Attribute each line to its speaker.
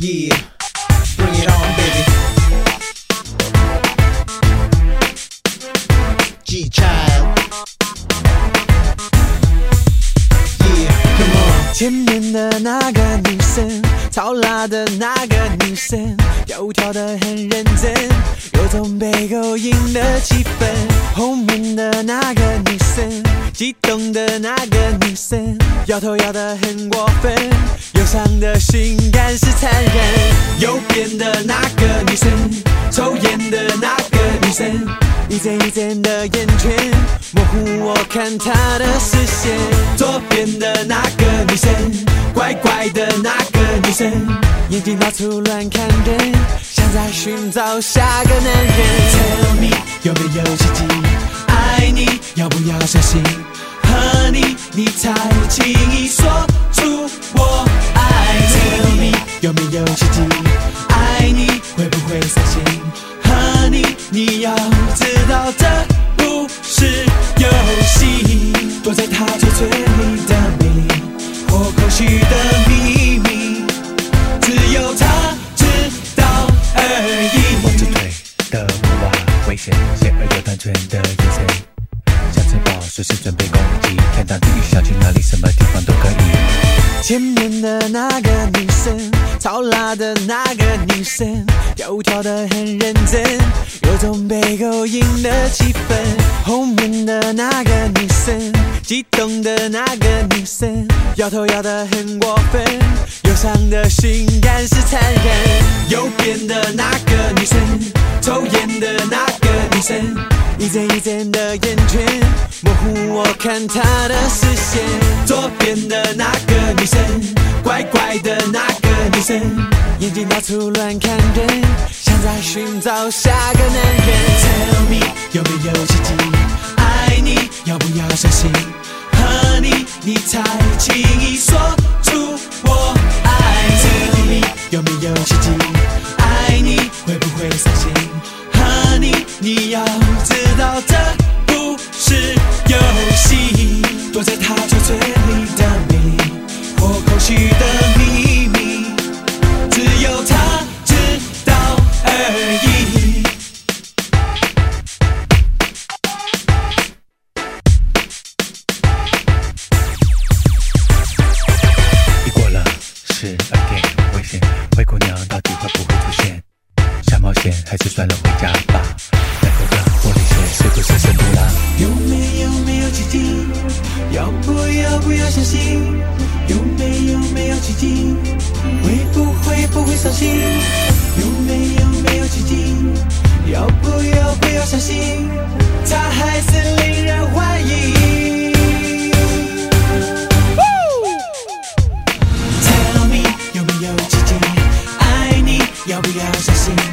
Speaker 1: Yeah, bring it on, baby. G-Child. Yeah, come on.
Speaker 2: 前面的那个女生，超辣的那个女生，跳舞跳得很认真，有种被勾引的气氛。后面的那个女生，激动的那个女生，摇头摇得很过分，忧伤的性感是残忍。右边的那个女生，抽烟的那个女生，一阵一阵的眼圈模糊我看她的视线。左边的那个女生，怪怪的那个女生，眼睛到处乱看人，像在寻找下个男人。Tell me 有没有奇迹？爱你要不要相信？和你才轻易说出我爱你。Tell me 有没有奇迹？爱你会不会伤心？和你要知道这不是游戏，躲在他嘴嘴里的美丽或空虚的秘密，只有他知道而已。
Speaker 3: 握着腿的娃娃，危险险而又单纯的眼神，像城堡随时准备攻击，天堂地狱想去哪里，什么地方都可以。
Speaker 2: 前面的那个女生，超辣的那个女生，跳舞跳得很认真，有种被勾引的气氛。后面的那个女生，激动的那个女生，摇头摇得很过分，忧伤的性感是残忍。右边的那个女生，抽烟的那个女生，一阵一阵的眼圈模糊我看她的视线。左边的那个女生，怪怪的那个女生，眼睛到处乱看人，像在寻找下个男人。Tell me 有没有奇迹？爱你要不要相信？和你才轻易说出我爱你。Tell me 有没有奇迹？爱你会不会伤心？和你要知道这不是游戏，躲在他嘴嘴里的美丽或空虚的秘密，只有他知道而已。
Speaker 3: 一过了是 again 危险，灰姑娘到底会不会出现？想冒险还是算了回家吧？那口的玻璃鞋是不是深度啦？
Speaker 2: 有没有奇迹？要不要相信？有没有奇迹？会不会伤心？有没有奇迹？要不要相信？他还是令人怀疑。Tell me 有没有奇迹？爱你要不要相信？